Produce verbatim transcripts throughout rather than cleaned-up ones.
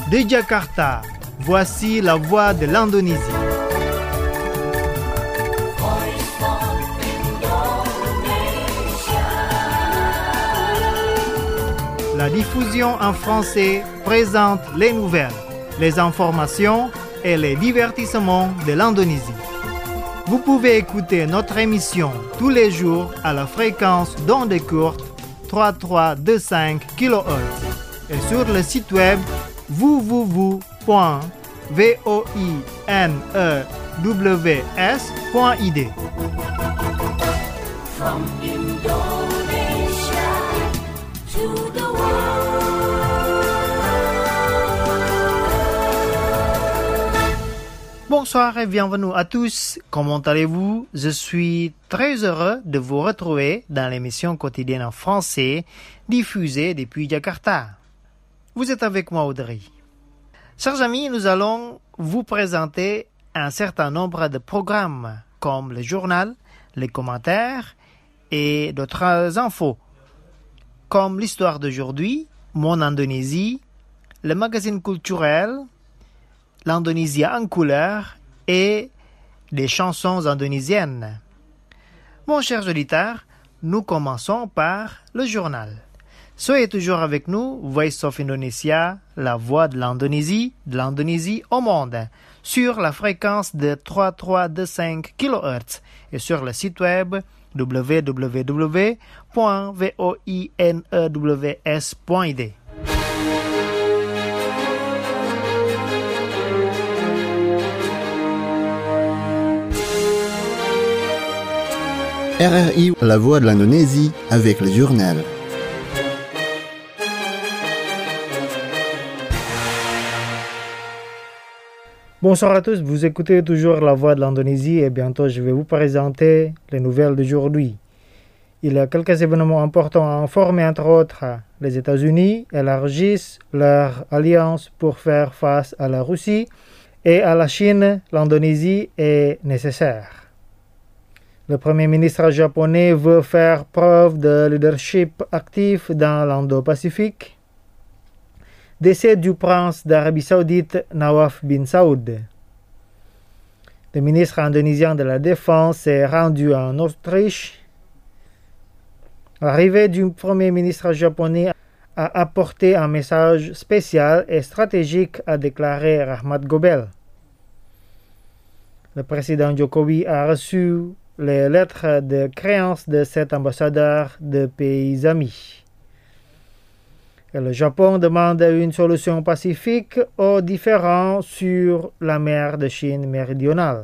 De Jakarta, voici la voix de l'Indonésie. La diffusion en français présente les nouvelles, les informations et les divertissements de l'Indonésie. Vous pouvez écouter notre émission tous les jours à la fréquence d'ondes courtes trois mille trois cent vingt-cinq kilohertz et sur le site web w w w point voinews point i d. From Indonesia to the Bonsoir et bienvenue à tous. Comment allez-vous? Je suis très heureux de vous retrouver dans l'émission quotidienne en français diffusée depuis Jakarta. Vous êtes avec moi, Audrey. Chers amis, nous allons vous présenter un certain nombre de programmes comme le journal, les commentaires et d'autres infos, comme l'histoire d'aujourd'hui, Mon Indonésie, le magazine culturel, l'Indonésie en couleur et des chansons indonésiennes. Mon cher auditeur, nous commençons par le journal. Soyez toujours avec nous, Voice of Indonesia, la voix de l'Indonésie, de l'Indonésie au monde, sur la fréquence de trois mille trois cent vingt-cinq kilohertz et sur le site web w w w point voinews point i d. R R I, la voix de l'Indonésie, avec le journal. Bonsoir à tous, vous écoutez toujours la voix de l'Indonésie et bientôt je vais vous présenter les nouvelles d'aujourd'hui. Il y a quelques événements importants à informer, entre autres. Les États-Unis élargissent leur alliance pour faire face à la Russie et à la Chine. L'Indonésie est nécessaire. Le Premier ministre japonais veut faire preuve de leadership actif dans l'Indo-Pacifique. Décès du prince d'Arabie Saoudite Nawaf bin Saoud. Le ministre indonésien de la Défense est rendu en Autriche. L'arrivée du Premier ministre japonais a apporté un message spécial et stratégique, a déclaré Rahmat Gobel. Le président Jokowi a reçu les lettres de créance de cet ambassadeur de pays amis. Et le Japon demande une solution pacifique aux différends sur la mer de Chine méridionale.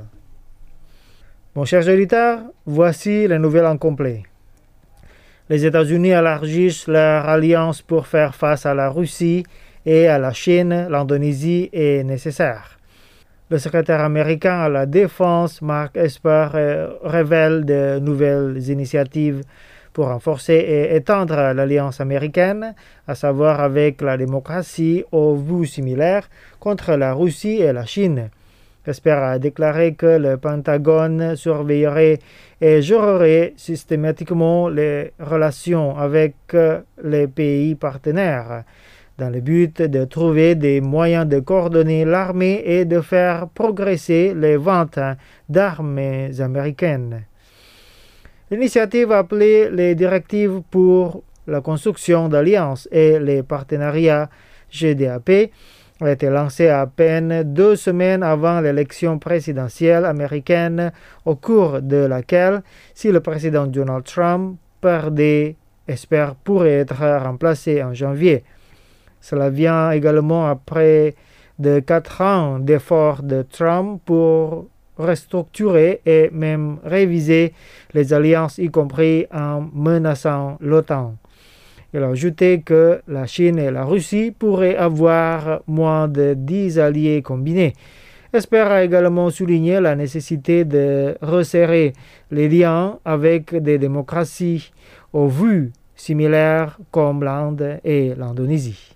Mon cher auditeur, voici les nouvelles en complet. Les États-Unis élargissent leur alliance pour faire face à la Russie et à la Chine. L'Indonésie est nécessaire. Le secrétaire américain à la Défense, Mark Esper, révèle de nouvelles initiatives pour renforcer et étendre l'alliance américaine, à savoir avec la démocratie aux vues similaires contre la Russie et la Chine. Esper a déclaré que le Pentagone surveillerait et gérerait systématiquement les relations avec les pays partenaires, dans le but de trouver des moyens de coordonner l'armée et de faire progresser les ventes d'armes américaines. L'initiative appelée les directives pour la construction d'alliances et les partenariats G D A P a été lancée à peine deux semaines avant l'élection présidentielle américaine, au cours de laquelle, si le président Donald Trump perdait, Esper pourrait être remplacé en janvier. Cela vient également après de quatre ans d'efforts de Trump pour restructurer et même réviser les alliances, y compris en menaçant l'OTAN. Il a ajouté que la Chine et la Russie pourraient avoir moins de dix alliés combinés. Esper a également souligné la nécessité de resserrer les liens avec des démocraties aux vues similaires comme l'Inde et l'Indonésie.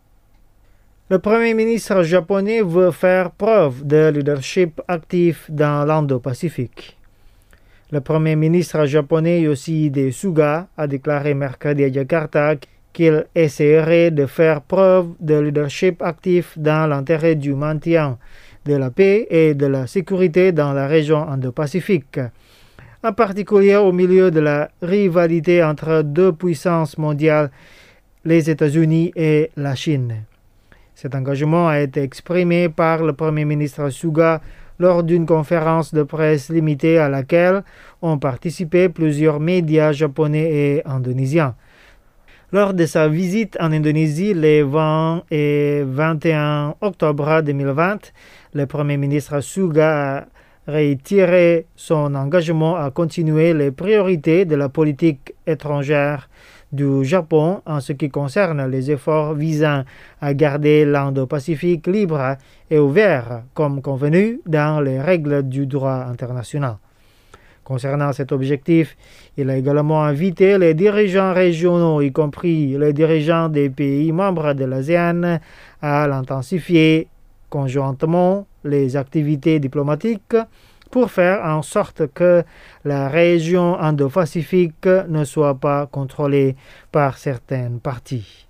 Le Premier ministre japonais veut faire preuve de leadership actif dans l'Indo-Pacifique. Le Premier ministre japonais Yoshihide Suga a déclaré mercredi à Jakarta qu'il essaierait de faire preuve de leadership actif dans l'intérêt du maintien de la paix et de la sécurité dans la région Indo-Pacifique, en particulier au milieu de la rivalité entre deux puissances mondiales, les États-Unis et la Chine. Cet engagement a été exprimé par le Premier ministre Suga lors d'une conférence de presse limitée à laquelle ont participé plusieurs médias japonais et indonésiens. Lors de sa visite en Indonésie les vingt et vingt et un octobre deux mille vingt, le Premier ministre Suga a réitéré son engagement à continuer les priorités de la politique étrangère du Japon en ce qui concerne les efforts visant à garder l'Indo-Pacifique libre et ouvert comme convenu dans les règles du droit international. Concernant cet objectif, il a également invité les dirigeants régionaux, y compris les dirigeants des pays membres de l'ASEAN, à l'intensifier conjointement les activités diplomatiques pour faire en sorte que la région Indo-Pacifique ne soit pas contrôlée par certaines parties.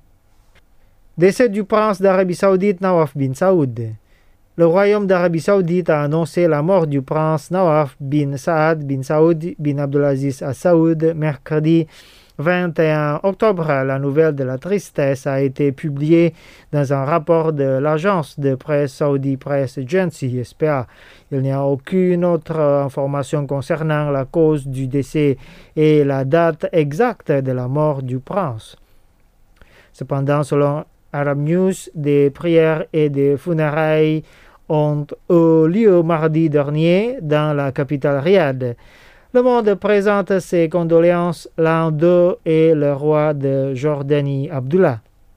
Décès du prince d'Arabie Saoudite Nawaf bin Saoud. Le royaume d'Arabie Saoudite a annoncé la mort du prince Nawaf bin Saad bin Saoud bin Abdulaziz Al Saoud mercredi vingt et un octobre. La nouvelle de la tristesse a été publiée dans un rapport de l'agence de presse Saudi Press Agency, S P A. Il n'y a aucune autre information concernant la cause du décès et la date exacte de la mort du prince. Cependant, selon Arab News, des prières et des funérailles ont eu lieu mardi dernier dans la capitale Riyad. Le monde présente ses condoléances. L'un d'eux est le roi de Jordanie, Abdullah.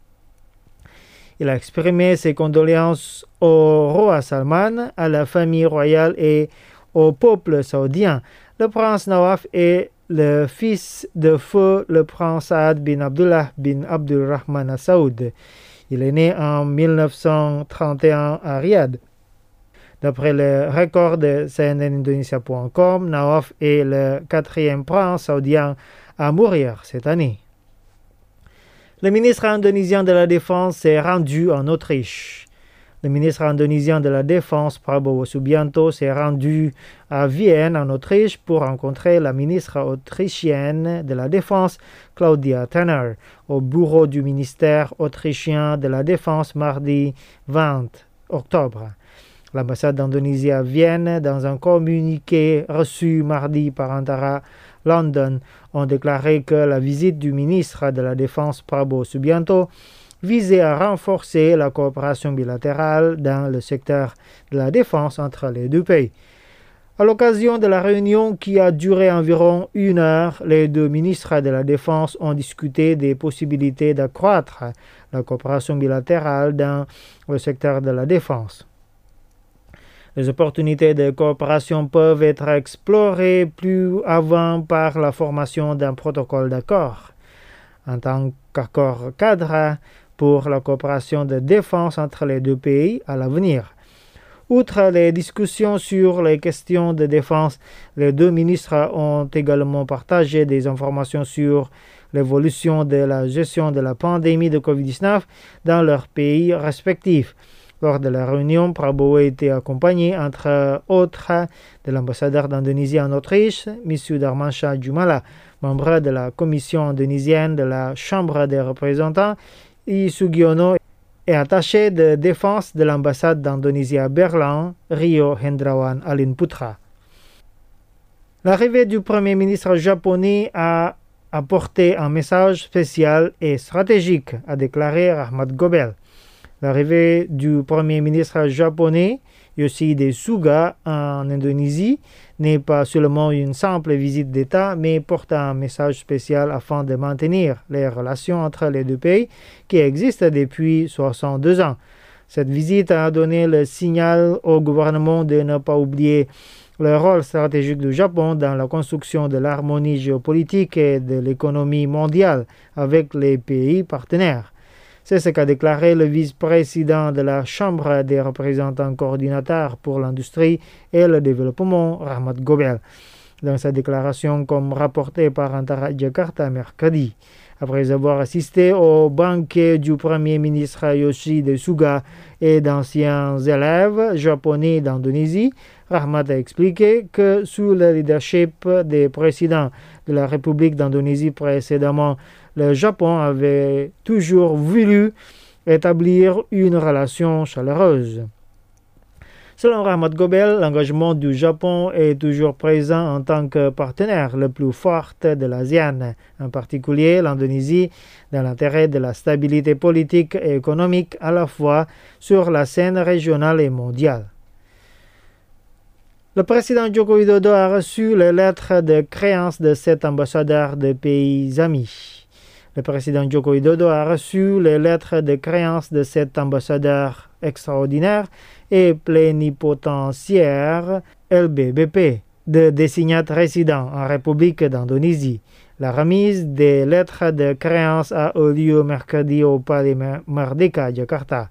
Il a exprimé ses condoléances au roi Salman, à la famille royale et au peuple saoudien. Le prince Nawaf est le fils de feu le prince Saad bin Abdullah bin Abdulrahman Al Saoud. Il est né en mille neuf cent trente et un à Riyad. D'après le record de C N N Indonesia point com, Nawaf est le quatrième prince saoudien à mourir cette année. Le ministre indonésien de la Défense s'est rendu en Autriche. Le ministre indonésien de la Défense, Prabowo Subianto, s'est rendu à Vienne, en Autriche, pour rencontrer la ministre autrichienne de la Défense, Claudia Tanner, au bureau du ministère autrichien de la Défense mardi vingt octobre. L'ambassade d'Indonésie à Vienne, dans un communiqué reçu mardi par Antara London, ont déclaré que la visite du ministre de la Défense Prabowo Subianto visait à renforcer la coopération bilatérale dans le secteur de la défense entre les deux pays. À l'occasion de la réunion qui a duré environ une heure, les deux ministres de la Défense ont discuté des possibilités d'accroître la coopération bilatérale dans le secteur de la défense. Les opportunités de coopération peuvent être explorées plus avant par la formation d'un protocole d'accord, en tant qu'accord cadre pour la coopération de défense entre les deux pays à l'avenir. Outre les discussions sur les questions de défense, les deux ministres ont également partagé des informations sur l'évolution de la gestion de la pandémie de covid dix-neuf dans leurs pays respectifs. Lors de la réunion, Prabowo a été accompagné, entre autres, de l'ambassadeur d'Indonésie en Autriche, M. Darmansyah Jumala, membre de la commission indonésienne de la Chambre des représentants, I Sugiono, et attaché de défense de l'ambassade d'Indonésie à Berlin, Rio Hendrawan Alinputra. L'arrivée du Premier ministre japonais a apporté un message spécial et stratégique, a déclaré Rahmat Gobel. L'arrivée du Premier ministre japonais, Yoshihide Suga, en Indonésie n'est pas seulement une simple visite d'État, mais porte un message spécial afin de maintenir les relations entre les deux pays qui existent depuis soixante-deux ans. Cette visite a donné le signal au gouvernement de ne pas oublier le rôle stratégique du Japon dans la construction de l'harmonie géopolitique et de l'économie mondiale avec les pays partenaires. C'est ce qu'a déclaré le vice-président de la Chambre des représentants coordinateur pour l'industrie et le développement, Rahmat Gobel, dans sa déclaration comme rapporté par Antara Jakarta mercredi. Après avoir assisté au banquet du Premier ministre Yoshihide Suga et d'anciens élèves japonais d'Indonésie, Rahmat a expliqué que sous le leadership des présidents de la République d'Indonésie précédemment, le Japon avait toujours voulu établir une relation chaleureuse. Selon Rahmat Gobel, l'engagement du Japon est toujours présent en tant que partenaire le plus fort de l'ASEAN, en particulier l'Indonésie, dans l'intérêt de la stabilité politique et économique à la fois sur la scène régionale et mondiale. Le président Joko Widodo a reçu les lettres de créance de sept ambassadeurs de pays amis. Le président Joko Widodo a reçu les lettres de créance de sept ambassadeurs extraordinaires et plénipotentiaires L B B P, de désignats résidents en République d'Indonésie. La remise des lettres de créance a eu lieu mercredi au Palais Merdeka, Jakarta.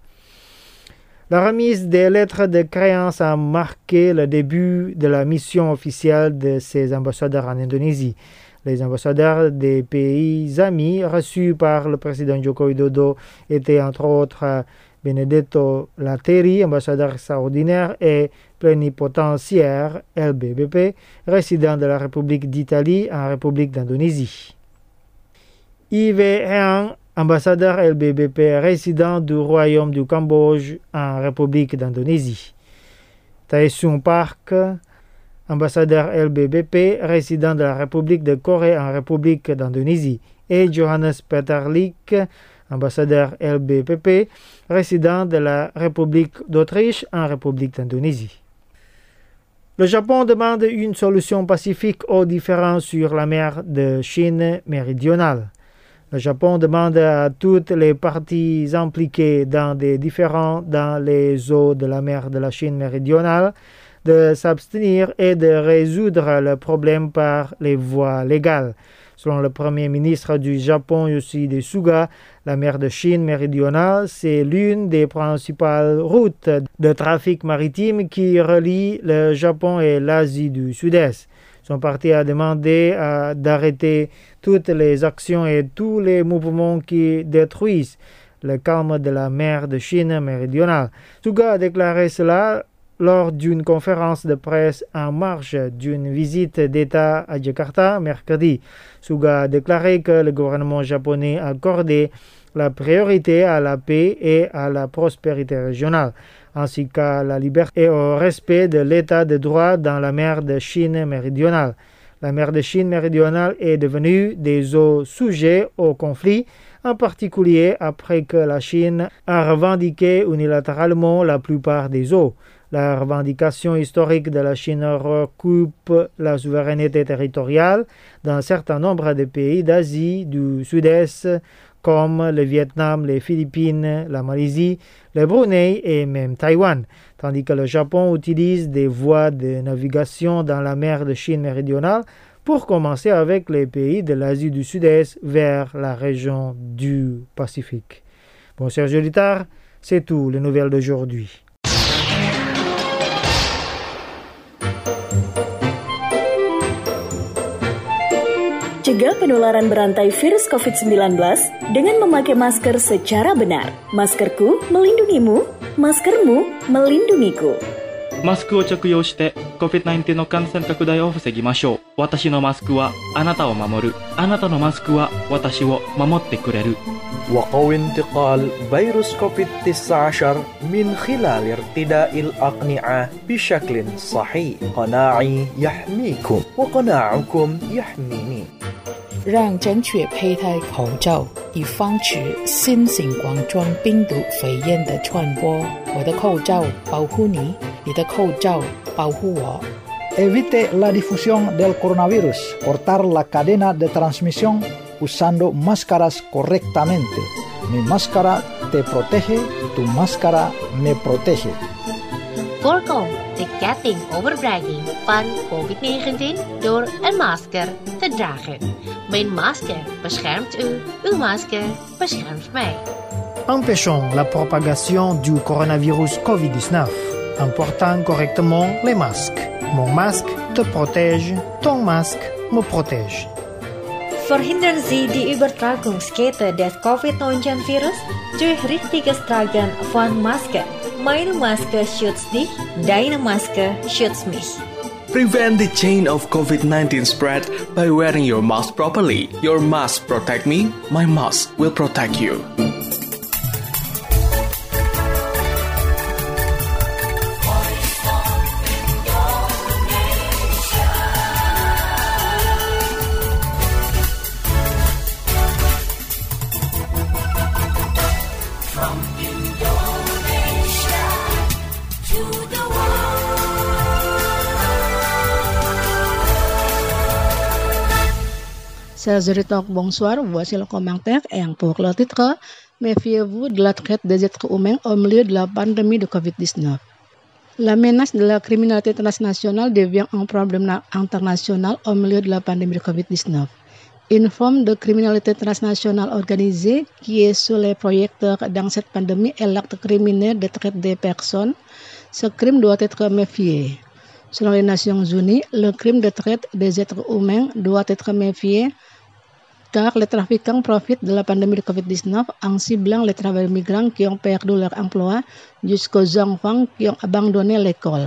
La remise des lettres de créance a marqué le début de la mission officielle de ces ambassadeurs en Indonésie. Les ambassadeurs des pays amis reçus par le président Joko Widodo étaient entre autres Benedetto Lateri, ambassadeur extraordinaire et plénipotentiaire L B B P, résident de la République d'Italie en République d'Indonésie. Yves Heang, ambassadeur L B B P résident du Royaume du Cambodge en République d'Indonésie. Taesung Park, ambassadeur L B B P résident de la République de Corée en République d'Indonésie. Et Johannes Peterlik, ambassadeur L B B P résident de la République d'Autriche en République d'Indonésie. Le Japon demande une solution pacifique aux différends sur la mer de Chine méridionale. Le Japon demande à toutes les parties impliquées dans des différends dans les eaux de la mer de la Chine méridionale de s'abstenir et de résoudre le problème par les voies légales. Selon le Premier ministre du Japon, Yoshihide Suga, la mer de Chine méridionale, c'est l'une des principales routes de trafic maritime qui relie le Japon et l'Asie du Sud-Est. Son parti a demandé à, d'arrêter toutes les actions et tous les mouvements qui détruisent le calme de la mer de Chine méridionale. Suga a déclaré cela lors d'une conférence de presse en marge d'une visite d'État à Jakarta mercredi. Suga a déclaré que le gouvernement japonais a accordé la priorité à la paix et à la prospérité régionale, ainsi qu'à la liberté et au respect de l'état de droit dans la mer de Chine méridionale. La mer de Chine méridionale est devenue des eaux sujettes au conflit, en particulier après que la Chine a revendiqué unilatéralement la plupart des eaux. La revendication historique de la Chine recoupe la souveraineté territoriale d'un certain nombre de pays d'Asie du Sud-Est comme le Vietnam, les Philippines, la Malaisie, le Brunei et même Taïwan, tandis que le Japon utilise des voies de navigation dans la mer de Chine méridionale pour commencer avec les pays de l'Asie du Sud-Est vers la région du Pacifique. Bon, Serge Littard, c'est tout, les nouvelles d'aujourd'hui. Cegah penularan berantai virus covid sembilan belas dengan memakai masker secara benar. Maskerku melindungimu, maskermu melindungiku. マスクを着用して コビッドナインティーン の感染拡大を防ぎましょう。私のマスクはあなたを守る。あなたのマスクは私を守ってくれる。 وقوي انتقال فيروس كوفيد تسعة عشر من خلال ارتداء الأقنعة بشكل صحيح. قناعي يحميكم وقناعكم يحميني. 让正确佩戴口罩，以防止新型冠状病毒肺炎的传播。我的口罩保护你，你的口罩保护我。 Evite la difusión del coronavirus. Cortar la cadena de transmisión usando máscaras correctamente. Mi máscara te protege, tu máscara me protege. Voorkom de ketting overbrenging van covid negentien door een masker te dragen. Mijn masker beschermt u, uw masker beschermt mij. Empêchons la propagation du coronavirus covid dix-neuf en portant correctement les masques. Mon masque te protège, ton masque me protège. Verhindern Sie die Übertragungskette des Covid neunzehn Virus durch richtiges Tragen von Maske. Meine Maske schützt dich, deine Maske schützt mich. Prevent the chain of COVID nineteen spread by wearing your mask properly. Your mask protect me, my mask will protect you. Chers auditeurs, bonsoir. Voici le commentaire et pour le titre, méfiez-vous de la traite des êtres humains au milieu de la pandémie de covid dix-neuf. La menace de la criminalité transnationale devient un problème international au milieu de la pandémie de covid dix-neuf. Une forme de criminalité transnationale organisée qui est sous les projecteurs dans cette pandémie est l'acte criminel de traite des personnes. Ce crime doit être méfié. Selon les Nations Unies, le crime de traite des êtres humains doit être méfié car les trafiquants profitent de la pandémie de covid dix-neuf en ciblant les travailleurs migrants qui ont perdu leur emploi jusqu'aux enfants qui ont abandonné l'école.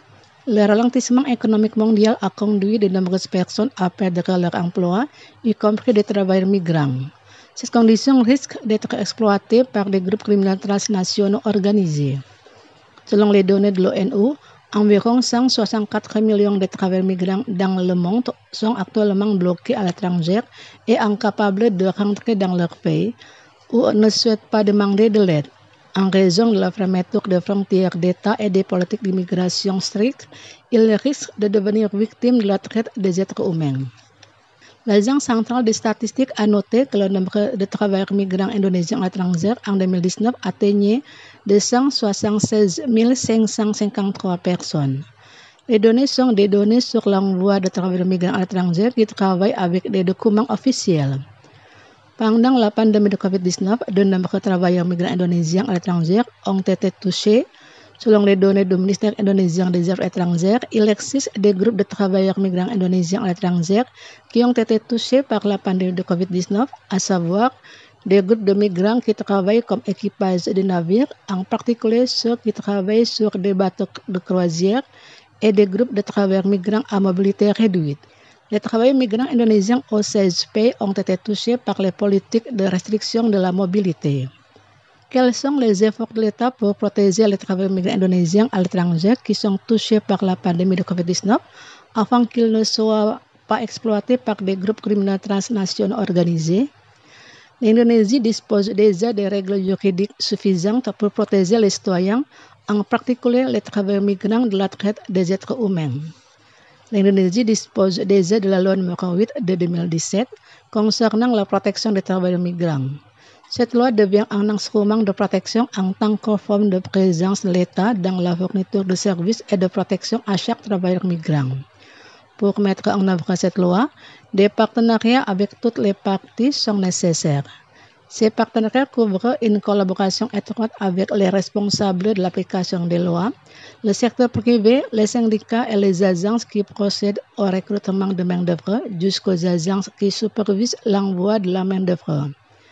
Le ralentissement économique mondial a conduit de nombreuses personnes à perdre leur emploi, y compris des travailleurs migrants. Cette condition risque d'être exploitée par des groupes criminels transnationaux organisés. Selon les données de l'ONU, environ cent soixante-quatre millions de travailleurs migrants dans le monde sont actuellement bloqués à l'étranger et incapables de rentrer dans leur pays ou ne souhaitent pas demander de l'aide. En raison de la fermeture des frontières d'État et des politiques d'immigration strictes, ils risquent de devenir victimes de la traite des êtres humains. L'Agence centrale des statistiques a noté que le nombre de travailleurs migrants indonésiens à l'étranger en deux mille dix-neuf atteignait deux cent soixante-seize mille cinq cent cinquante-trois personnes. Les données sont des données sur l'envoi de travailleurs migrants à l'étranger qui travaillent avec des documents officiels. Pendant la pandémie de covid dix-neuf, de nombreux travailleurs migrants indonésiens à l'étranger ont été touchés. Selon les données du ministère indonésien des Affaires étrangères, il existe des groupes de travailleurs migrants indonésiens à l'étranger qui ont été touchés par la pandémie de covid dix-neuf, à savoir des groupes de migrants qui travaillent comme équipage de navires, en particulier ceux qui travaillent sur des bateaux de croisière, et des groupes de travailleurs migrants à mobilité réduite. Les travailleurs migrants indonésiens aux seize pays ont été touchés par les politiques de restriction de la mobilité. Quels sont les efforts de l'État pour protéger les travailleurs migrants indonésiens à l'étranger qui sont touchés par la pandémie de covid dix-neuf afin qu'ils ne soient pas exploités par des groupes criminels transnationaux organisés? L'Indonésie dispose déjà des règles juridiques suffisantes pour protéger les citoyens, en particulier les travailleurs migrants de la traite des êtres humains. L'Indonésie dispose déjà de la loi numéro huit de deux mille dix-sept concernant la protection des travailleurs migrants. Cette loi devient un instrument de protection en tant que forme de présence de l'État dans la fourniture de services et de protection à chaque travailleur migrant. Pour mettre en œuvre cette loi, des partenariats avec toutes les parties sont nécessaires. Ces partenariats couvrent une collaboration étroite avec les responsables de l'application des lois, le secteur privé, les syndicats et les agences qui procèdent au recrutement de main-d'œuvre jusqu'aux agences qui supervisent l'envoi de la main-d'œuvre.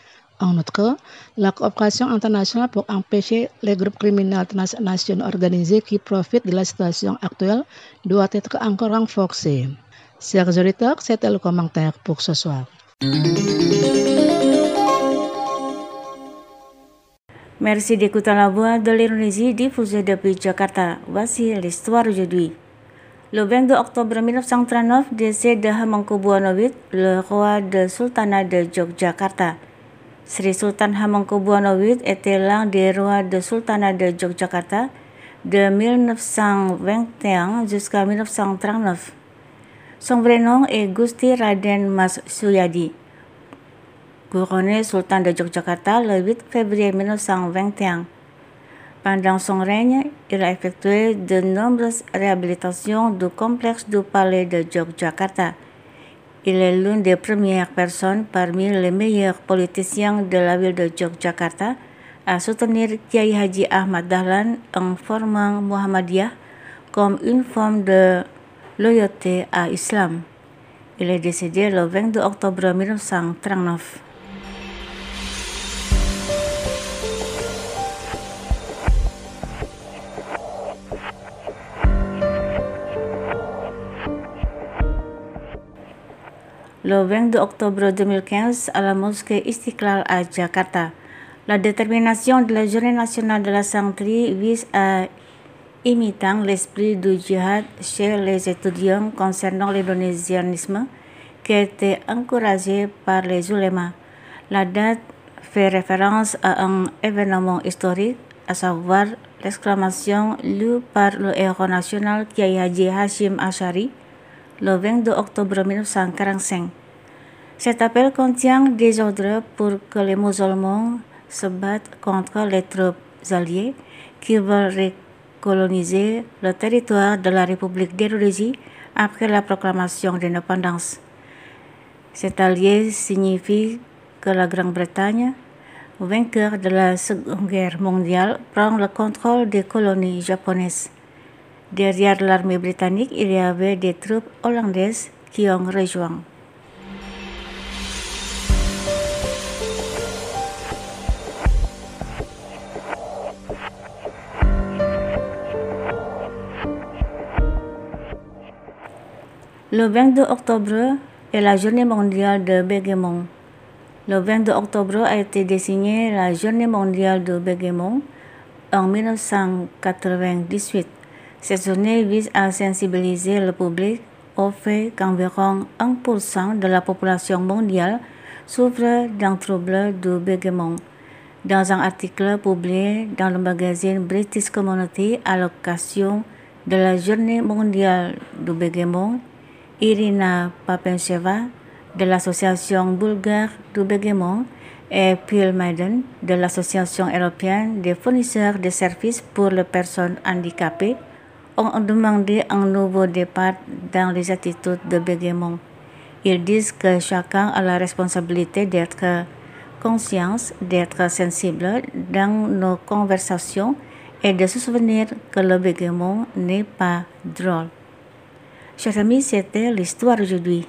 En outre, la coopération internationale pour empêcher les groupes criminels transnationaux organisés qui profitent de la situation actuelle doit être encore renforcée. Chers auditeurs, c'était le commentaire pour ce soir. Merci d'écouter la voix de l'Indonésie diffusée depuis Jakarta. Voici l'histoire aujourd'hui. Le vingt-deux octobre mille neuf cent trente-neuf décède Hamengkubuwono huit, le roi de Sultanat de Yogyakarta. Sri Sultan Hamengkubuwono huit était l'un des rois de Sultanat de Yogyakarta de mille neuf cent vingt et un jusqu'à mille neuf cent trente-neuf. Son vrai nom est Gusti Raden Mas Suyadi. Couronné sultan de Yogyakarta le huit février mille neuf cent vingt et un. Pendant son règne, il a effectué de nombreuses réhabilitations du complexe du palais de Yogyakarta. Il est l'une des premières personnes parmi les meilleurs politiciens de la ville de Yogyakarta à soutenir Kiai Haji Ahmad Dahlan en formant Muhammadiyah comme une forme de loyauté à l'islam. Il est décédé le vingt-deux octobre mille neuf cent trente-neuf. Le vingt-deux octobre deux mille quinze, à la mosquée Istiqlal à Jakarta, la détermination de la Journée nationale de la santé vise à imiter l'esprit du djihad chez les étudiants concernant l'indonésianisme qui a été encouragé par les ulémas. La date fait référence à un événement historique, à savoir l'exclamation lue par le héros national Kiai Haji Hashim Ash'ari le vingt-deux octobre mille neuf cent quarante-cinq. Cet appel contient des ordres pour que les musulmans se battent contre les troupes alliées qui veulent coloniser le territoire de la République d'Indonésie après la proclamation d'indépendance. Cet allié signifie que la Grande-Bretagne, vainqueur de la Seconde Guerre mondiale, prend le contrôle des colonies japonaises. Derrière l'armée britannique, il y avait des troupes hollandaises qui ont rejoint. Le vingt-deux octobre est la journée mondiale de bégaiement. Le vingt-deux octobre a été désigné la journée mondiale de bégaiement en mille neuf cent quatre-vingt-dix-huit. Cette journée vise à sensibiliser le public au fait qu'environ un pour cent de la population mondiale souffre d'un trouble du bégaiement. Dans un article publié dans le magazine British Community à l'occasion de la journée mondiale du bégaiement, Irina Papencheva de l'association bulgare du bégaiement et Phil Maiden de l'association européenne des fournisseurs de services pour les personnes handicapées ont demandé un nouveau départ dans les attitudes de bégaiement. Ils disent que chacun a la responsabilité d'être conscient, d'être sensible dans nos conversations et de se souvenir que le bégaiement n'est pas drôle. Chers amis, c'était l'histoire aujourd'hui.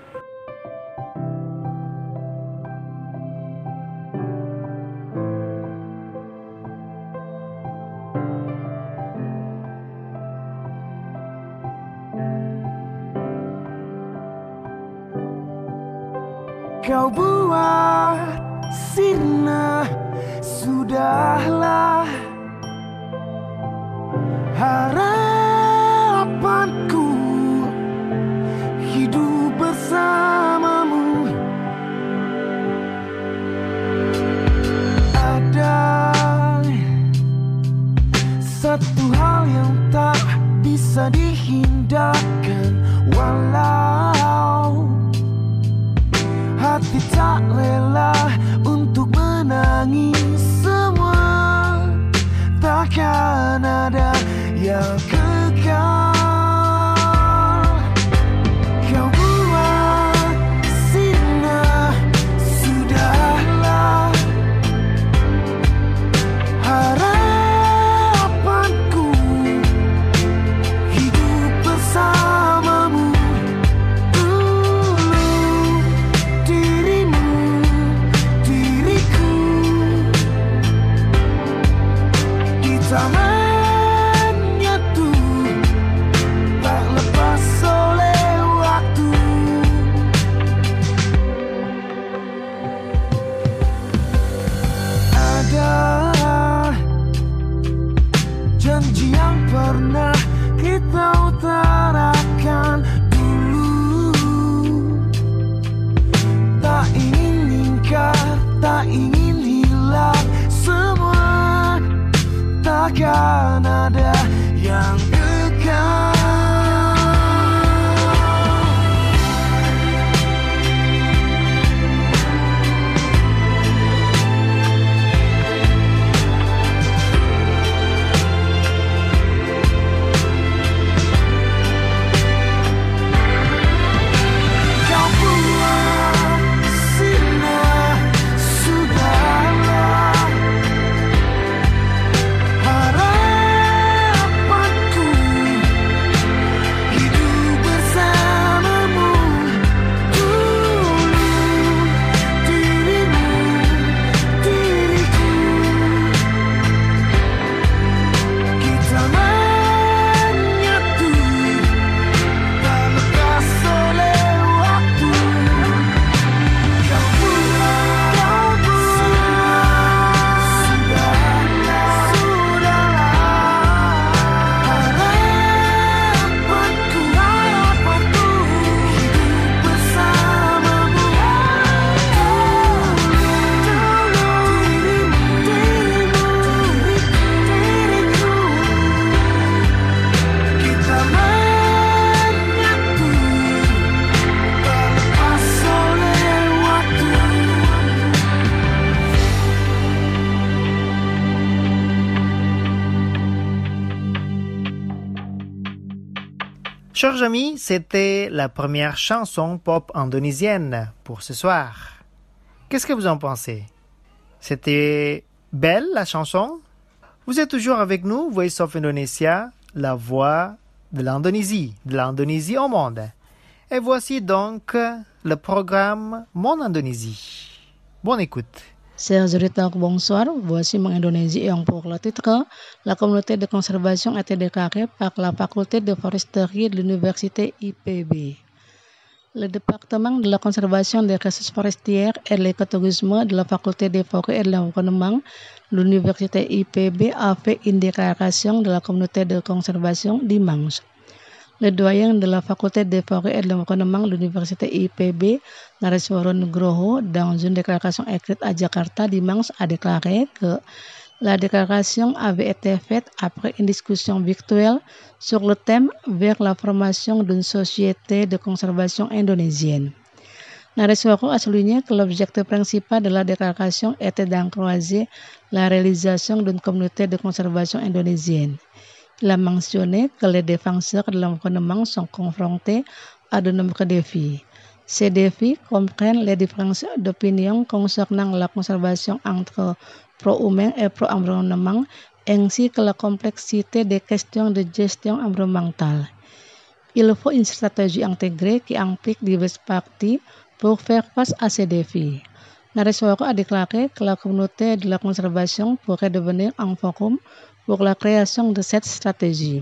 Kau buat sirna, sudahlah harapanku hidup bersamamu. Ada satu hal yang tak bisa dihindarkan, walau hati tak rela untuk menangis, semua takkan ada yang Chers amis, c'était la première chanson pop indonésienne pour ce soir. Qu'est-ce que vous en pensez? C'était belle la chanson? Vous êtes toujours avec nous, Voice of Indonesia, la voix de l'Indonésie, de l'Indonésie au monde. Et voici donc le programme Mon Indonésie. Bonne écoute. Chers auditeurs, bonsoir. Voici Mon Indonésie et pour le titre, la communauté de conservation a été déclarée par la faculté de foresterie de l'université I P B. Le département de la conservation des ressources forestières et l'écotourisme de la faculté des forêts et de l'environnement de l'université I P B a fait une déclaration de la communauté de conservation dimanche. Le doyen de la faculté des forêts et de l'environnement de l'université I P B, Nareswara Nugroho, dans une déclaration écrite à Jakarta dimanche, a déclaré que la déclaration avait été faite après une discussion virtuelle sur le thème vers la formation d'une société de conservation indonésienne. Nareswara a souligné que l'objectif principal de la déclaration était d'encourager la réalisation d'une communauté de conservation indonésienne. Il a mentionné que les défenseurs de l'environnement sont confrontés à de nombreux défis. Ces défis comprennent les différences d'opinion concernant la conservation entre pro-humain et pro-environnement, ainsi que la complexité des questions de gestion environnementale. Il faut une stratégie intégrée qui implique diverses parties pour faire face à ces défis. Nareswara a déclaré que la communauté de la conservation pourrait devenir un forum pour la création de cette stratégie.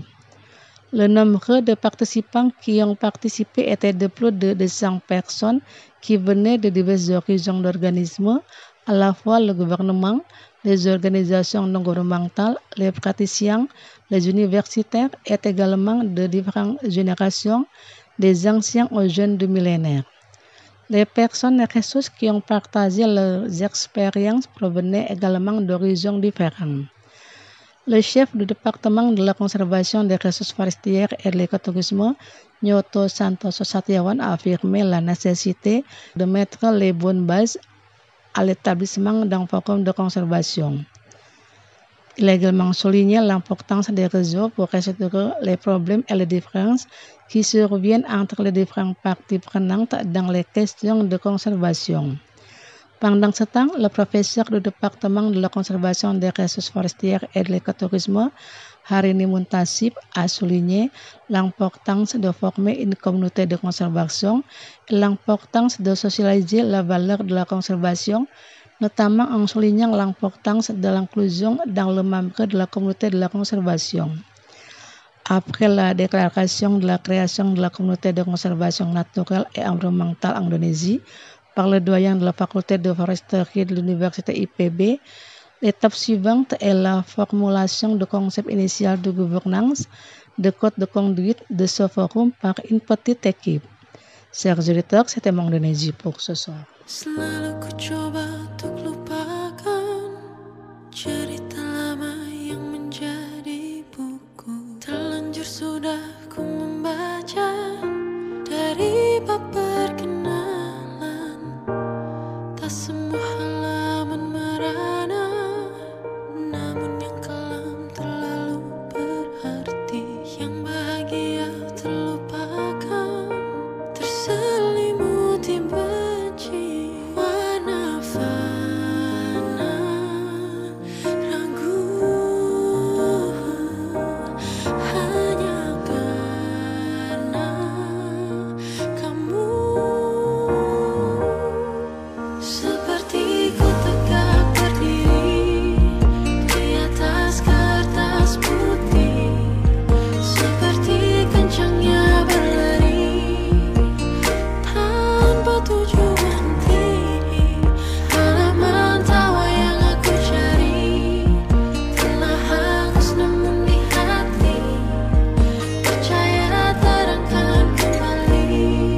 Le nombre de participants qui ont participé était de plus de deux cents personnes qui venaient de divers horizons d'organismes, à la fois le gouvernement, les organisations non gouvernementales, les praticiens, les universitaires et également de différentes générations, des anciens aux jeunes du millénaire. Les personnes et ressources qui ont partagé leurs expériences provenaient également d'horizons différents. Le chef du département de la conservation des ressources forestières et de l'écotourisme, Nyoto Santoso Satyawan, a affirmé la nécessité de mettre les bonnes bases à l'établissement d'un forum de conservation. Il a également souligné l'importance des réseaux pour résoudre les problèmes et les différences qui surviennent entre les différentes parties prenantes dans les questions de conservation. Pendant ce temps, le professeur du département de la conservation des ressources forestières et de l'écotourisme, Harini Muntasib, a souligné l'importance de former une communauté de conservation et l'importance de socialiser la valeur de la conservation, notamment en soulignant l'importance de l'inclusion dans le membre de la communauté de la conservation. Après la déclaration de la création de la communauté de conservation naturelle et environnementale en Indonésie, par le doyen de la faculté de foresterie de l'université I P B, l'étape suivante est la formulation du concept initial de gouvernance, de code de conduite de ce forum par une petite équipe. Chers auditeurs, c'était Mon Indonésie pour ce soir. Selalu ku coba untuk lupakan cerita lama yang menjadi buku. Terlanjur sudah ku membaca dari bab perkenalan. Tak semua halaman merana, namun yang kelam terlalu berarti. Yang bahagia terlupakan, terselimuti benci. Warna fana, ragu, hanya karena kamu. Seperti ku tegak berdiri di atas kertas putih, seperti kencangnya berlari tanpa tujuan tinggi. Halaman tawa yang aku cari telah hangus namun di hati, percaya terangkan kembali,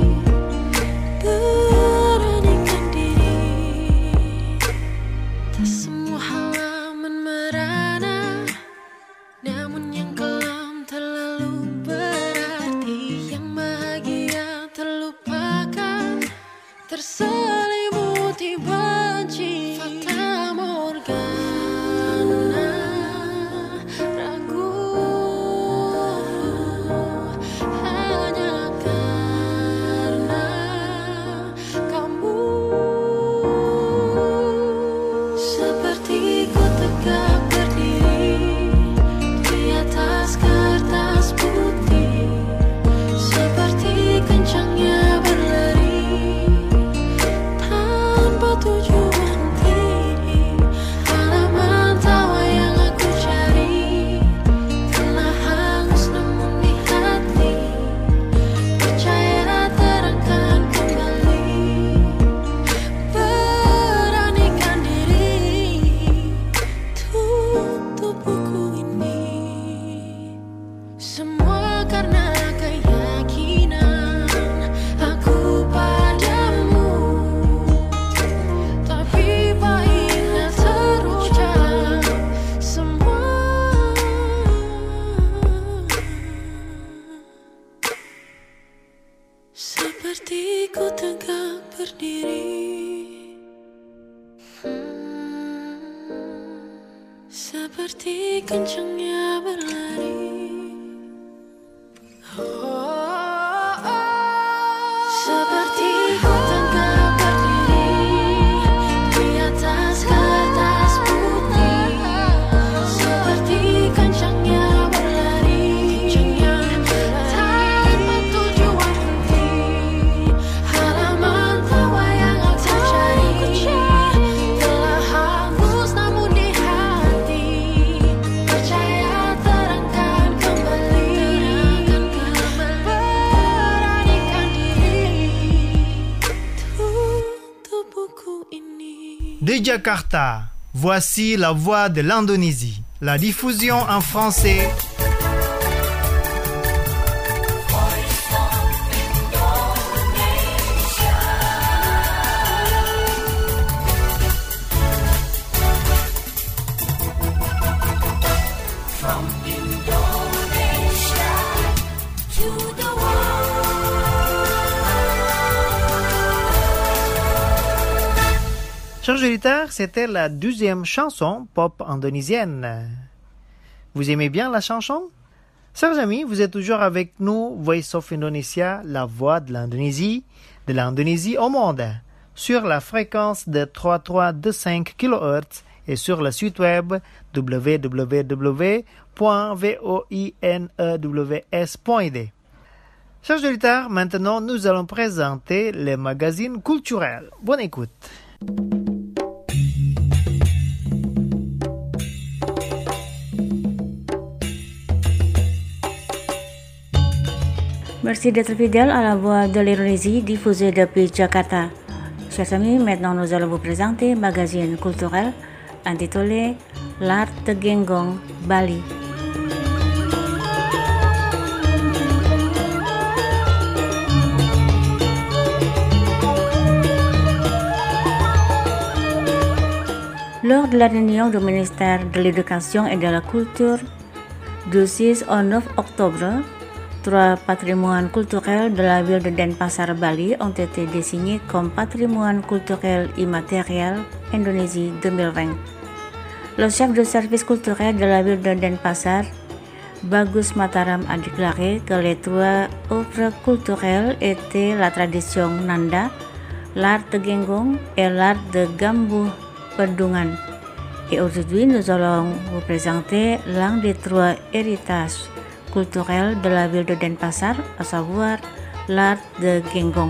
beranikan diri. Tak semua halaman merana, namun yang kelam terlalu berarti. Yang bahagia terlupakan, terselimuti benci. Fata Morgana, ragu, hanya Seperti ku tegak berdiri, hmm, seperti kencangnya berlari. Oh, oh, oh. Seperti ku tegak berdiri di atas kertas putih, seperti kencangnya berlari, tanpa tujuan henti. Halaman tawa yang tak kunci telah hapus, namun di hati percaya terangkan kembali, beranikan diri, tutup buku ini. De Jakarta, voici la voix de l'Indonésie. La diffusion en français. From Indonesia to the Chers auditeurs, c'était la deuxième chanson pop indonésienne. Vous aimez bien la chanson? Chers amis, vous êtes toujours avec nous, Voice of Indonesia, la voix de l'Indonésie, de l'Indonésie au monde, sur la fréquence de trois virgule trois deux cinq kilohertz et sur le site web w w w point voinews point d. Chers auditeurs, maintenant nous allons présenter les magazines culturels. Bonne écoute. Merci d'être fidèle à la voix de l'Indonésie diffusée depuis Jakarta. Chers amis, maintenant nous allons vous présenter un magazine culturel intitulé L'Art de Genggong, Bali. Lors de la réunion du ministère de l'Éducation et de la Culture du six au neuf octobre, trois patrimoines culturels de la ville de Denpasar, Bali ont été désignés comme patrimoine culturel immatériel Indonésie deux mille vingt. Le chef de service culturel de la ville de Denpasar, Bagus Mataram, a déclaré que les trois œuvres culturelles étaient la tradition Nanda, l'art de Genggong et l'art de Gambuh Pedungan. Et aujourd'hui, nous allons vous présenter l'un des trois héritages culturels de la ville de Denpasar, à savoir l'art de Genggong.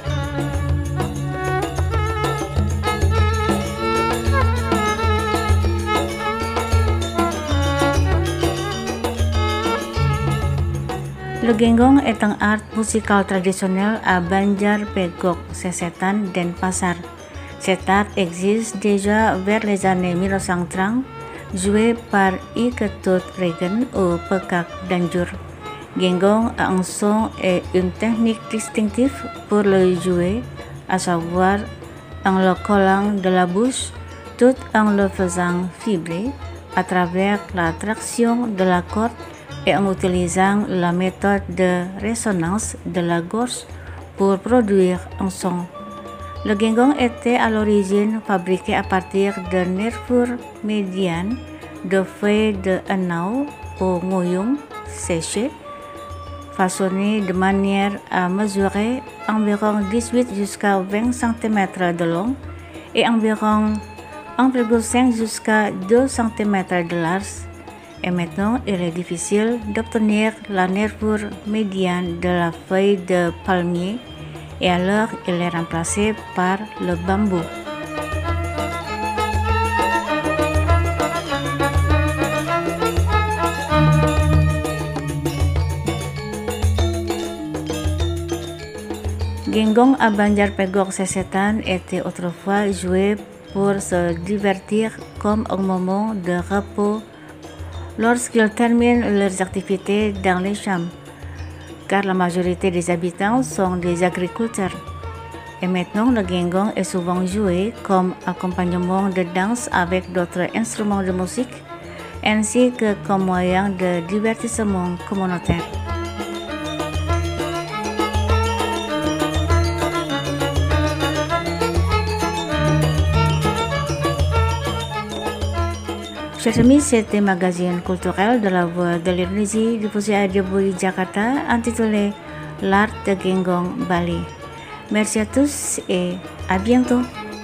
Le Genggong est un art musical traditionnel à Banjar Pegok, Sesetan, Denpasar. Cet art existe déjà vers les années mille neuf cent trente, joué par I Ketut Regen ou Pekak Danjur. Genggong a un son et une technique distinctive pour le jouer, à savoir en le collant de la bouche tout en le faisant vibrer à travers la traction de la corde et en utilisant la méthode de résonance de la gorge pour produire un son. Le Genggong était à l'origine fabriqué à partir de nervures médianes de feuilles de henao ou ngoyong séchées, façonnées de manière à mesurer environ dix-huit jusqu'à vingt centimètres de long et environ un virgule cinq jusqu'à deux centimètres de large. Et maintenant, il est difficile d'obtenir la nervure médiane de la feuille de palmier et alors il est remplacé par le bambou. Genggong à Banjar Pegok Sesetan était autrefois joué pour se divertir comme un moment de repos lorsqu'ils terminent leurs activités dans les champs, car la majorité des habitants sont des agriculteurs. Et maintenant, le Genggong est souvent joué comme accompagnement de danse avec d'autres instruments de musique, ainsi que comme moyen de divertissement communautaire. Chers amis, c'était magazine culturel de la Voix de l'Indonésie diffusé à Djibouti, Jakarta, intitulé L'art de Genggong Bali. Merci à tous et à bientôt.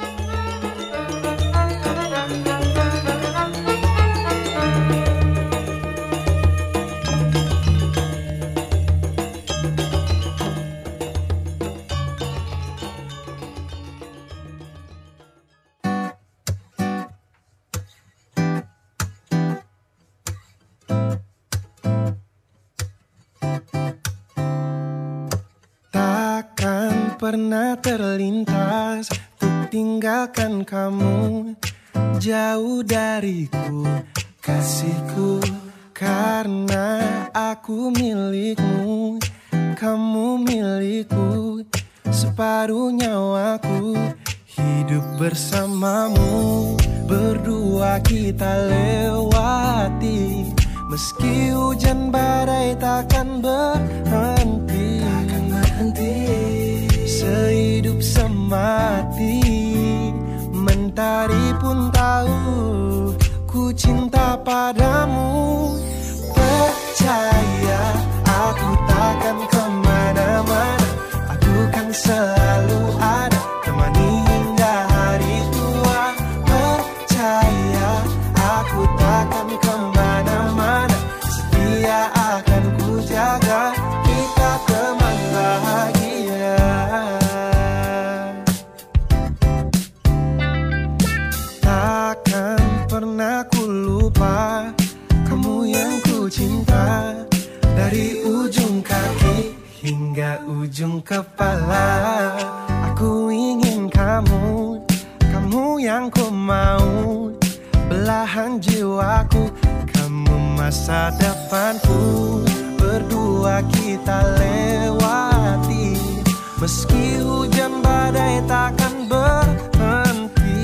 Pernah terlintas untuk tinggalkan kamu jauh dariku, kasihku, karena aku milikmu, kamu milikku, separuh nyawaku, hidup bersamamu, berdua kita lewati, meski hujan badai takkan berhenti, takkan berhenti. Sehidup semati, mentari pun tahu ku cinta padamu. Percaya aku takkan kemana-mana, aku kan selalu ada, temani hingga hari tua. Percaya aku takkan kemana-mana, setia akan ku jaga, kita teman bahagia. Pernah ku lupa kamu yang ku cinta, dari ujung kaki hingga ujung kepala. Aku ingin kamu, kamu yang ku mau, belahan jiwaku, kamu masa depanku, berdua kita lewati, meski hujan badai takkan berhenti.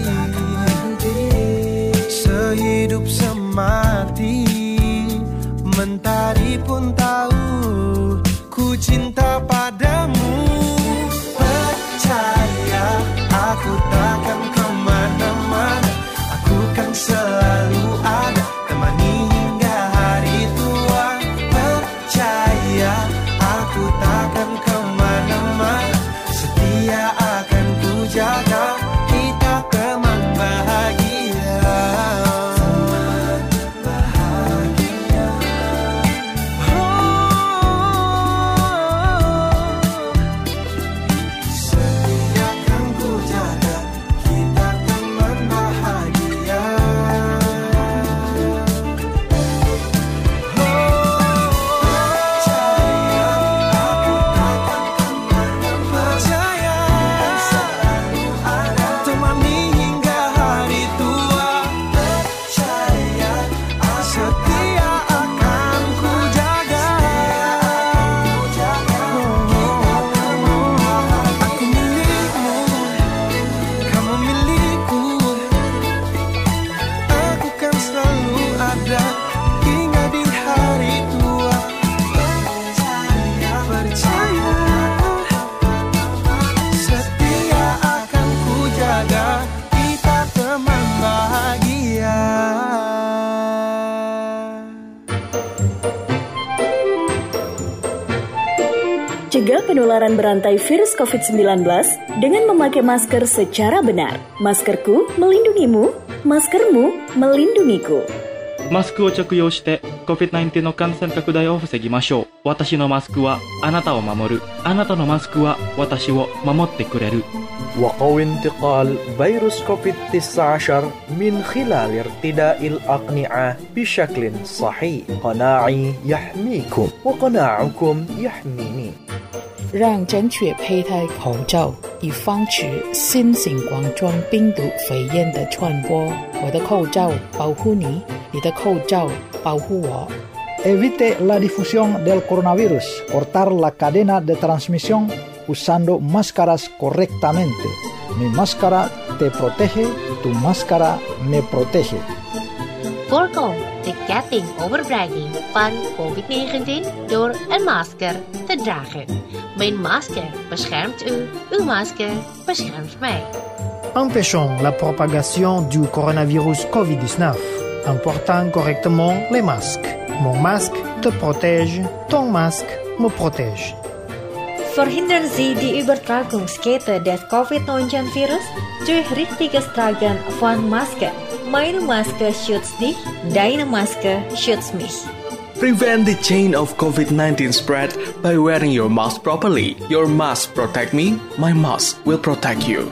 Sehidup semati, mentari pun tahu ku cinta padamu. Percaya aku takkan kemana-mana, aku kan selalu ada, temani hingga hari tua. Percaya aku takkan kemana-mana, setia akan ku jaga, kita teman bahagia. Cegah penularan berantai virus covid sembilan belas dengan memakai masker secara benar. Maskerku melindungimu, maskermu melindungiku. マスクを着用して コビッドナインティーン の感染拡大を防ぎましょう。私のマスクはあなたを守る。あなたのマスクは私を守ってくれる。 وقوي انتقال فيروس كوفيد تسعة عشر من خلال ارتداء الأقنعة بشكل صحيح. قناعي يحميكم وقناعكم يحميني. 让正确佩戴口罩，以防止新型冠状病毒肺炎的传播。我的口罩保护你，你的口罩保护我。 Evite la difusión del coronavirus. Cortar la cadena de transmisión usando máscaras correctamente. Mi máscara te protege, tu máscara me protege. Voorkom de ketting overbregging van covid negentien door een masker te dragen. Mijn masker beschermt u, uw masker beschermt mij. Empêchons la propagation du coronavirus covid dix-neuf en portant correctement les masques. Mon masque te protège, ton masque me protège. Verhindern Sie die Übertragungskette des Covid neunzehn Virus durch richtiges Tragen von Maske. Meine Maske schützt dich, deine Maske schützt mich. Prevent the chain of COVID nineteen spread by wearing your mask properly. Your mask protect me, my mask will protect you.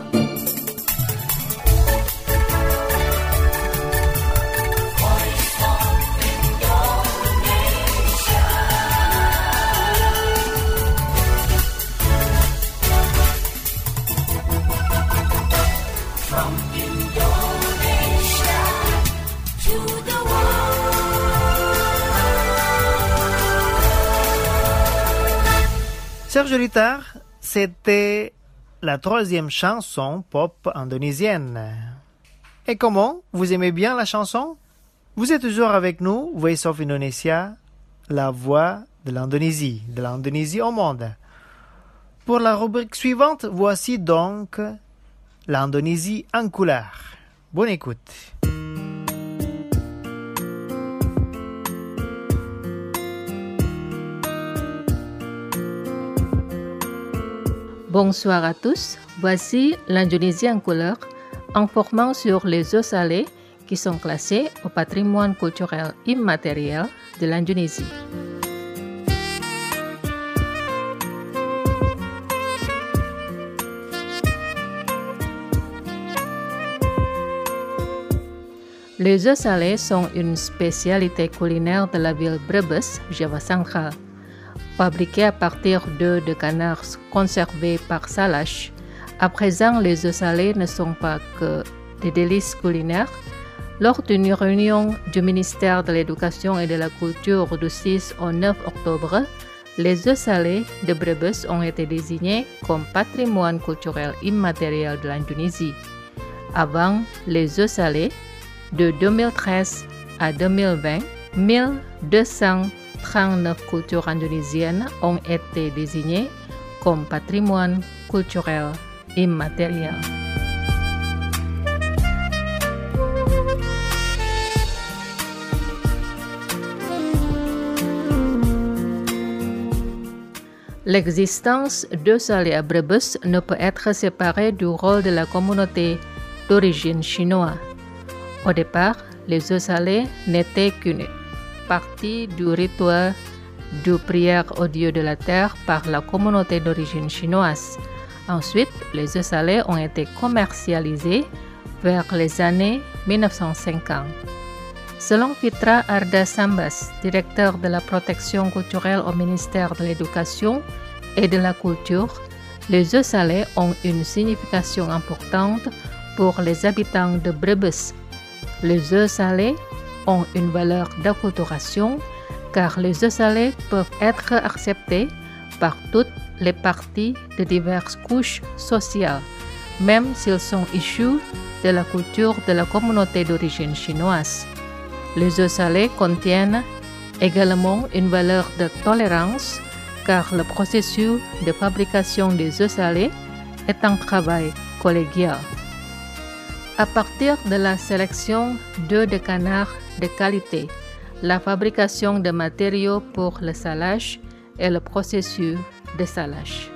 Serge Litard, c'était la troisième chanson pop indonésienne. Et comment? Vous aimez bien la chanson? Vous êtes toujours avec nous, Voice of Indonesia, la voix de l'Indonésie, de l'Indonésie au monde. Pour la rubrique suivante, voici donc l'Indonésie en couleur. Bonne écoute. Bonsoir à tous, voici l'Indonésie en couleur, informant sur les eaux salées qui sont classées au patrimoine culturel immatériel de l'Indonésie. Les eaux salées sont une spécialité culinaire de la ville Brebes, Java central. Fabriquées à partir d'œufs de canard conservés par Salash, à présent les œufs salés ne sont pas que des délices culinaires. Lors d'une réunion du ministère de l'Éducation et de la Culture du six au neuf octobre, les œufs salés de Brebes ont été désignés comme patrimoine culturel immatériel de l'Indonésie. Avant les œufs salés, de deux mille treize à deux mille vingt, mille deux cent trente-neuf cultures indonésiennes ont été désignées comme patrimoine culturel immatériel. L'existence d'œufs salés à Brebes ne peut être séparée du rôle de la communauté d'origine chinoise. Au départ, les œufs salés n'étaient qu'une partie du rituel de prière au dieu de la terre par la communauté d'origine chinoise. Ensuite, les œufs salés ont été commercialisés vers les années mille neuf cent cinquante. Selon Fitra Arda Sambas, directeur de la protection culturelle au ministère de l'Éducation et de la Culture, les œufs salés ont une signification importante pour les habitants de Brebes. Les œufs salés ont une valeur d'acculturation car les œufs salés peuvent être acceptés par toutes les parties de diverses couches sociales, même s'ils sont issus de la culture de la communauté d'origine chinoise. Les œufs salés contiennent également une valeur de tolérance car le processus de fabrication des œufs salés est un travail collégial. À partir de la sélection d'œufs de canard de qualité, la fabrication de matériaux pour le salage et le processus de salage.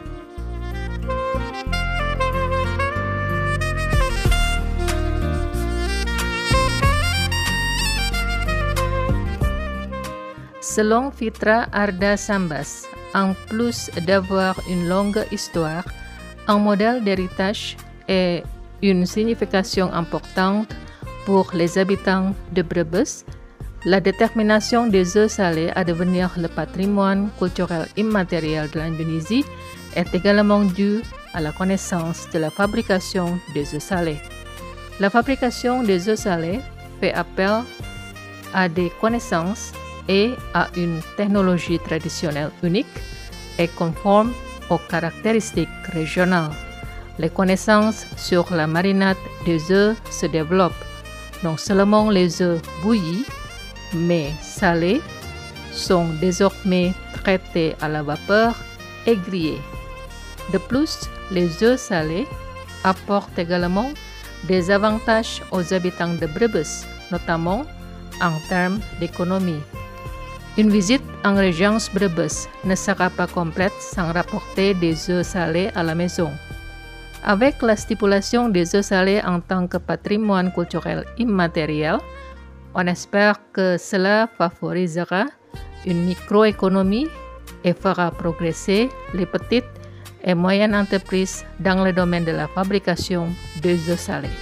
Selon Fitra Arda Sambas, en plus d'avoir une longue histoire, un modèle d'héritage et une signification importante pour les habitants de Brebes, la détermination des œufs salés à devenir le patrimoine culturel immatériel de l'Indonésie est également due à la connaissance de la fabrication des œufs salés. La fabrication des œufs salés fait appel à des connaissances et à une technologie traditionnelle unique et conforme aux caractéristiques régionales. Les connaissances sur la marinade des œufs se développent. Non seulement les œufs bouillis, mais salés, sont désormais traités à la vapeur et grillés. De plus, les œufs salés apportent également des avantages aux habitants de Brebes, notamment en termes d'économie. Une visite en région Brebes ne sera pas complète sans rapporter des eaux salées à la maison. Avec la stipulation des eaux salées en tant que patrimoine culturel immatériel, on espère que cela favorisera une microéconomie et fera progresser les petites et moyennes entreprises dans le domaine de la fabrication des eaux salées.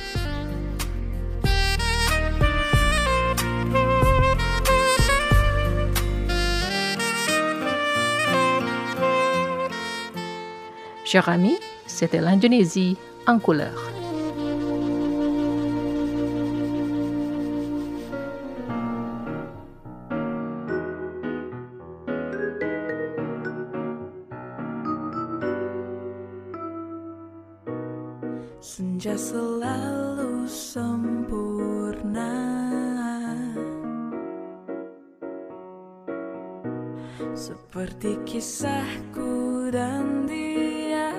Chers amis, c'était l'Indonésie en couleur. Senja selalu sempurna, seperti kisahku dan dia.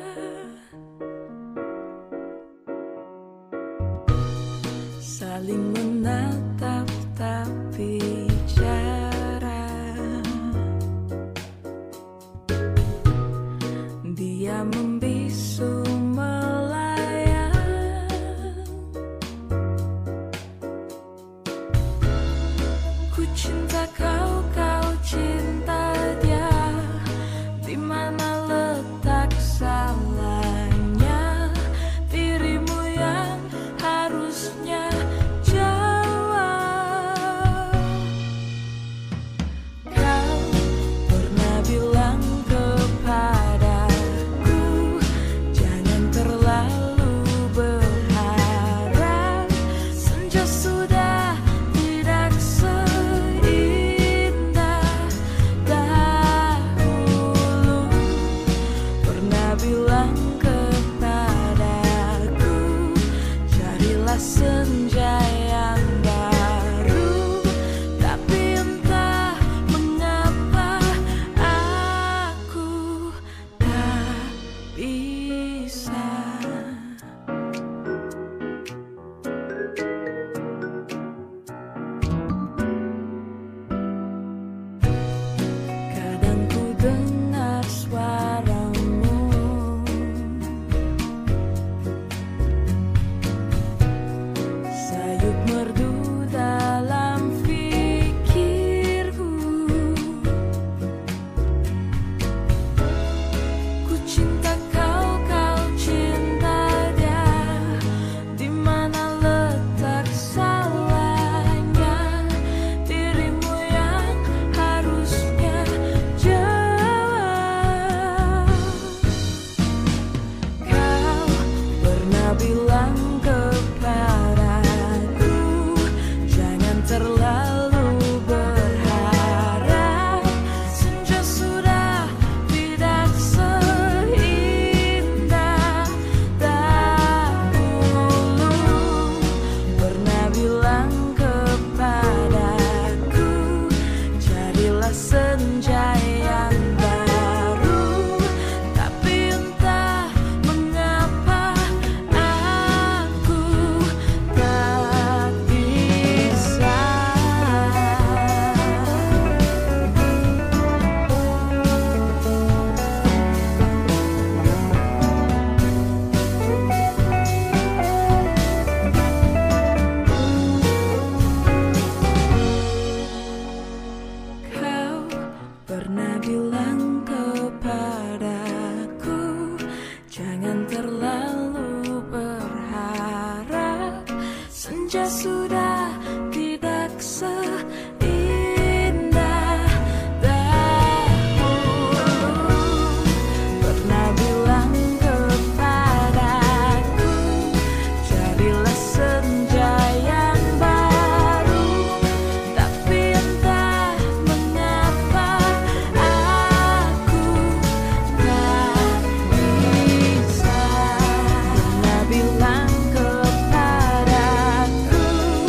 Saling menatap tapi jarang. Dia membisu melayang. Ku cinta kau, kau cinta dia. Di mana letak salahnya? Dirimu yang harusnya jawab. Kau pernah bilang kepadaku, jangan terlalu berharap. Senja sudah tidak seindah dahulu. Pernah bilang kepadaku, carilah senja yang baru. Tapi entah mengapa aku tak bisa. Kadang ku dengar suaramu, sayup merdu dalam fikirku. Ku cinta kau, kau cinta dia. Di mana letak salahnya? Dirimu yang harusnya jawab. Kau pernah bilang kepadaku, jangan terlalu berharap. Senja sudah tidak seindah dahulu. Pernah bilang kepadaku, carilah senja yang baru. Tapi entah mengapa aku tak bisa. Kau pernah bilang kepadaku, jangan terlalu berharap. Senja sudah tidak seindah dahulu. Pernah bilang kepadaku, carilah senja yang baru. Tapi entah mengapa aku tak bisa. Pernah bilang kepadaku,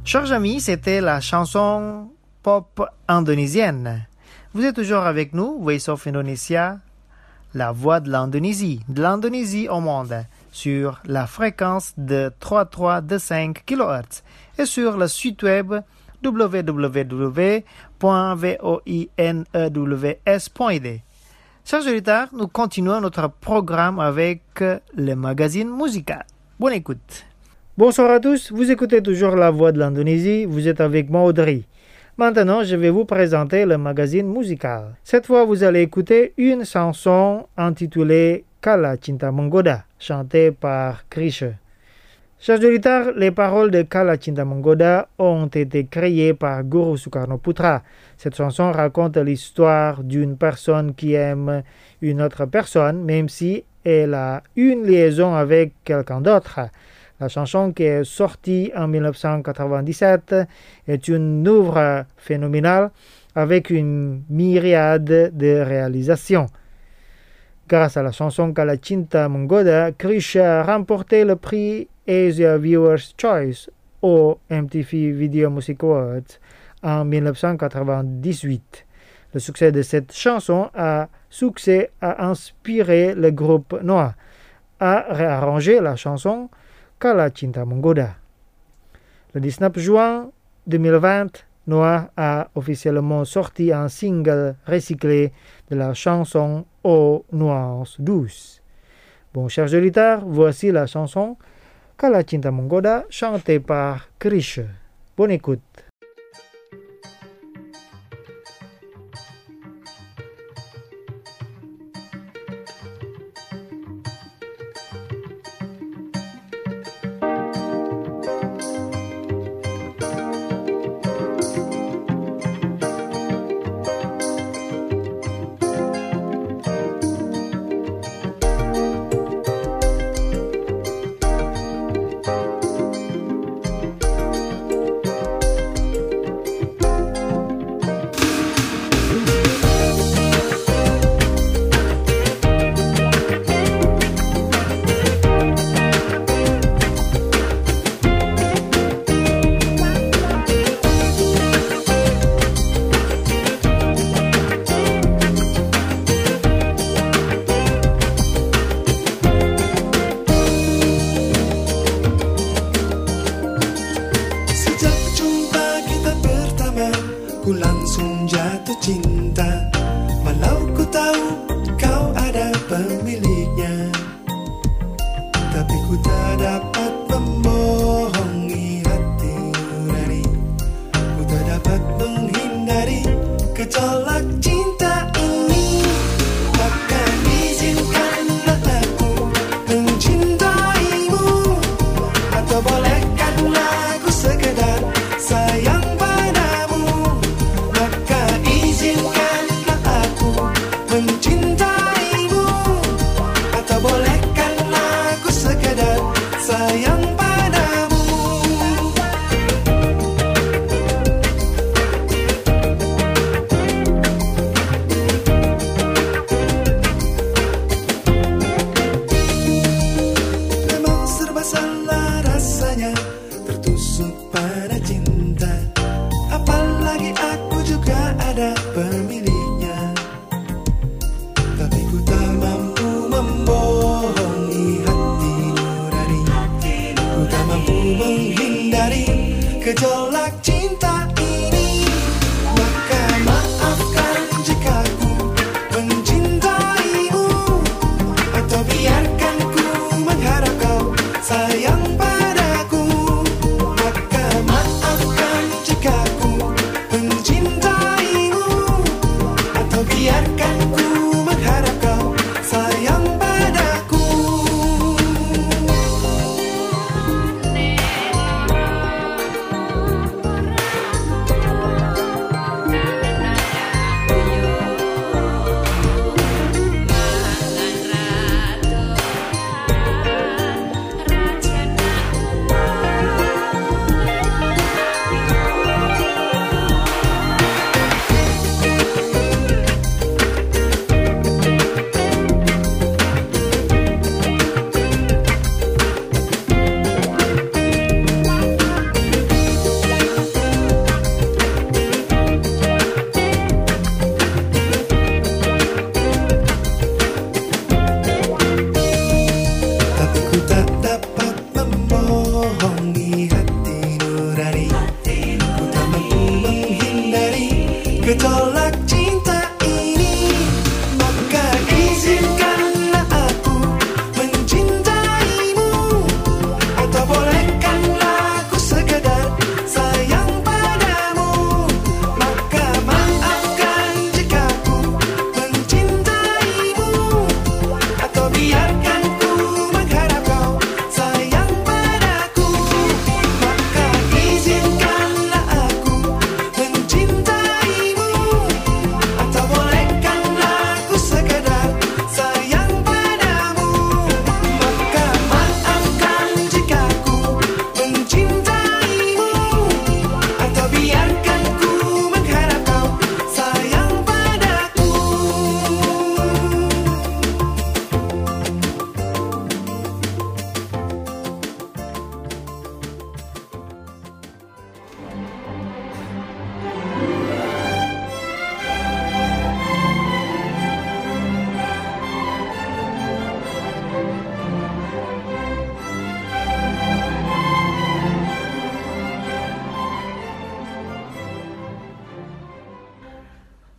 Chers amis, c'était la chanson pop indonésienne. Vous êtes toujours avec nous, Voice of Indonesia, la voix de l'Indonésie, de l'Indonésie au monde, sur la fréquence de trois virgule trois deux cinq kilohertz et sur le site web w w w point voinews point i d. Chers auditeurs, nous continuons notre programme avec le magazine musical. Bonne écoute. Bonsoir à tous, vous écoutez toujours la voix de l'Indonésie, vous êtes avec moi Audrey. Maintenant, je vais vous présenter le magazine musical. Cette fois, vous allez écouter une chanson intitulée Kala Cinta Menggoda, chantée par Chrisye. Chers auditeurs, les paroles de Kala Cinta Menggoda ont été créées par Guru Soekarnoputra. Cette chanson raconte l'histoire d'une personne qui aime une autre personne, même si elle a une liaison avec quelqu'un d'autre. La chanson qui est sortie en dix-neuf cent quatre-vingt-dix-sept est une œuvre phénoménale avec une myriade de réalisations. Grâce à la chanson Kala Cinta Menggoda, Chrisye a remporté le prix Asia Viewer's Choice au M T V Video Music Awards en dix-neuf cent quatre-vingt-dix-huit. Le succès de cette chanson a succès a inspiré le groupe Noah à réarranger la chanson Kala Cinta Menggoda. Le dix-neuf juin deux mille vingt, Noah a officiellement sorti un single recyclé de la chanson aux nuances douces. Bon, chers auditeurs, voici la chanson Kala Cinta Menggoda chantée par Chrisye. Bonne écoute.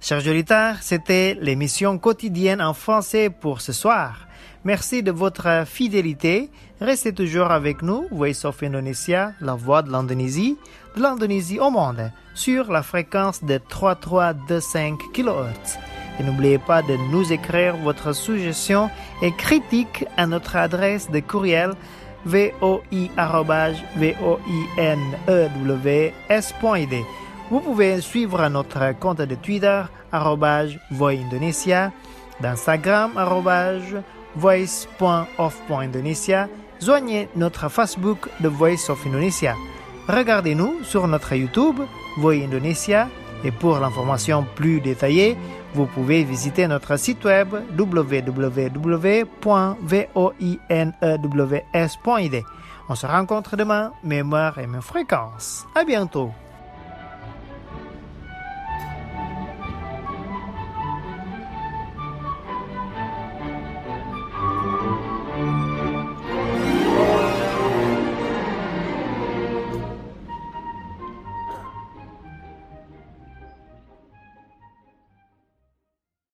Chers auditeurs, c'était l'émission quotidienne en français pour ce soir. Merci de votre fidélité. Restez toujours avec nous, Voice of Indonesia, la voix de l'Indonésie, de l'Indonésie au monde, sur la fréquence de trois mille trois cent vingt-cinq kilohertz. Et n'oubliez pas de nous écrire votre suggestion et critique à notre adresse de courriel voi arobase voinewes point i d. Vous pouvez suivre notre compte de Twitter arobase voindonesia, d'Instagram arobase voice point of point indonesia. Joignez notre Facebook de Voice of Indonesia. Regardez-nous sur notre YouTube Voi Indonesia et pour l'information plus détaillée, vous pouvez visiter notre site web w w w point voinewes point i d. On se rencontre demain, même heure et même fréquence. À bientôt.